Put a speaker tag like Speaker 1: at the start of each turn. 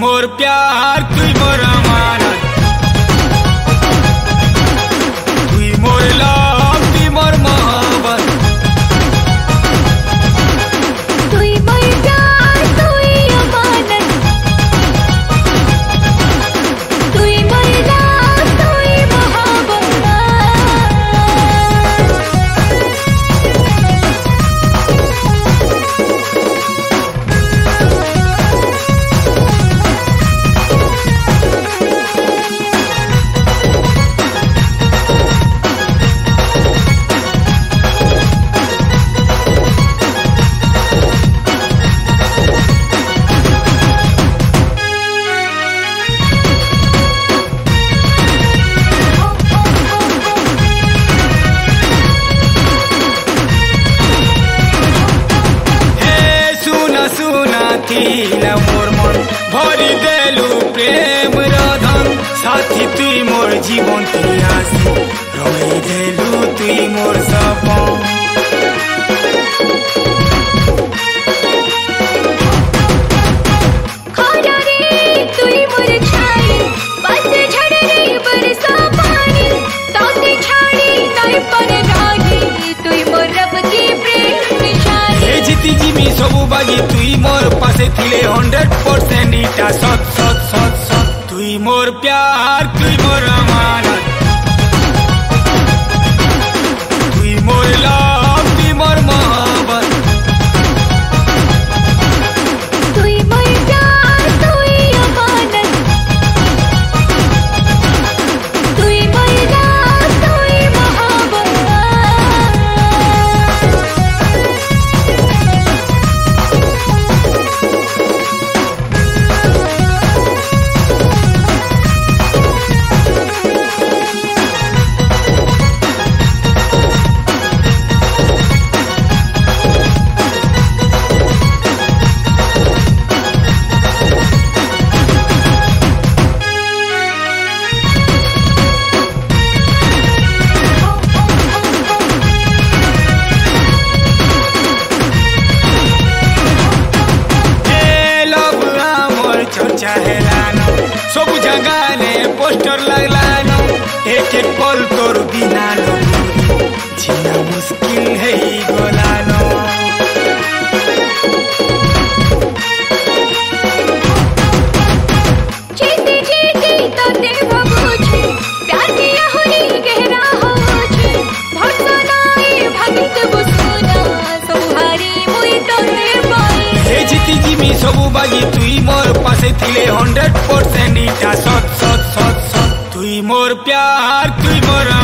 Speaker 1: मोर प्यार तुई मोर अमानत तुई मोर लव तुई मोर मोहब्बत
Speaker 2: तुई मोर प्यार तुई अमानत तुई मोर लव तुई मोहब्बत
Speaker 1: मोर मन भरी देलु प्रेम रधन साथी तुई मोर जीवन तुई आसी रही देलु तुई मोर सपन
Speaker 2: खरा रे तुई मोर छाई पतझड़ रे बरसा पानी तोते छाड़ी नहीं पर राही तुई मोर रब की प्रेम निशानी
Speaker 1: ए जीती जिमी सबु बाजी तुई मोर पासे थिले 100% इटा सत सत सत सत तुई मोर प्यार तुई मोर अमानत तुई मोर लव तुई मोर मोहब्बत
Speaker 2: तुई मोर प्यार तुई अमानत तुई मोर लव तुई मोहब्बत
Speaker 1: चाहेलानो सब जगह ने पोस्टर लगलानो एक एक पल तोर बिना लो जीना मुश्किल है ही गोलानो
Speaker 2: जीती जीती तो देव बुझे प्यार किया होनी गहरा हो छे भरोसा नाई भगित बुसुना सहारी मुई तो दे पाई
Speaker 1: हे जीती जिमी सबु बाजी तुई मोर पासे थिले 100% इटा सत सत सत सत तुई मोर प्यार तुई मोर